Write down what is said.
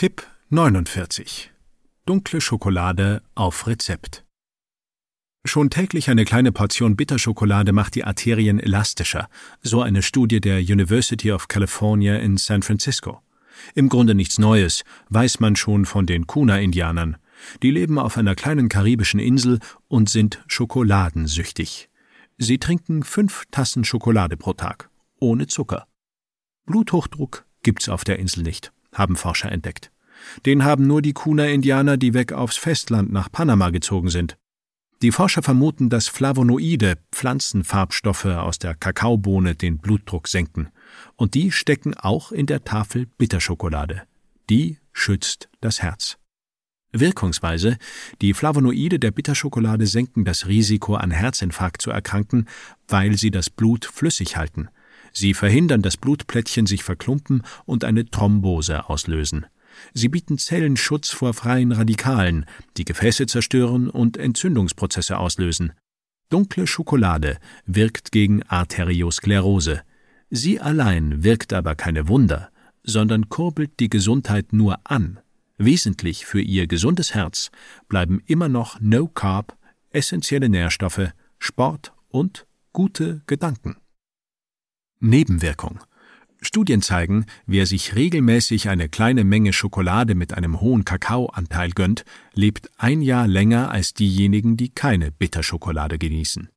Tipp 49: Dunkle Schokolade auf Rezept. Schon täglich eine kleine Portion Bitterschokolade macht die Arterien elastischer, so eine Studie der University of California in San Francisco. Im Grunde nichts Neues, weiß man schon von den Kuna-Indianern. Die leben auf einer kleinen karibischen Insel und sind schokoladensüchtig. Sie trinken 5 Tassen Schokolade pro Tag, ohne Zucker. Bluthochdruck gibt's auf der Insel nicht, haben Forscher entdeckt. Den haben nur die Kuna-Indianer, die weg aufs Festland nach Panama gezogen sind. Die Forscher vermuten, dass Flavonoide, Pflanzenfarbstoffe aus der Kakaobohne, den Blutdruck senken. Und die stecken auch in der Tafel Bitterschokolade. Die schützt das Herz. Wirkungsweise: Die Flavonoide der Bitterschokolade senken das Risiko, an Herzinfarkt zu erkranken, weil sie das Blut flüssig halten. Sie verhindern, dass Blutplättchen sich verklumpen und eine Thrombose auslösen. Sie bieten Zellenschutz vor freien Radikalen, die Gefäße zerstören und Entzündungsprozesse auslösen. Dunkle Schokolade wirkt gegen Arteriosklerose. Sie allein wirkt aber keine Wunder, sondern kurbelt die Gesundheit nur an. Wesentlich für Ihr gesundes Herz bleiben immer noch No Carb, essentielle Nährstoffe, Sport und gute Gedanken. Nebenwirkung: Studien zeigen, wer sich regelmäßig eine kleine Menge Schokolade mit einem hohen Kakaoanteil gönnt, lebt 1 Jahr länger als diejenigen, die keine Bitterschokolade genießen.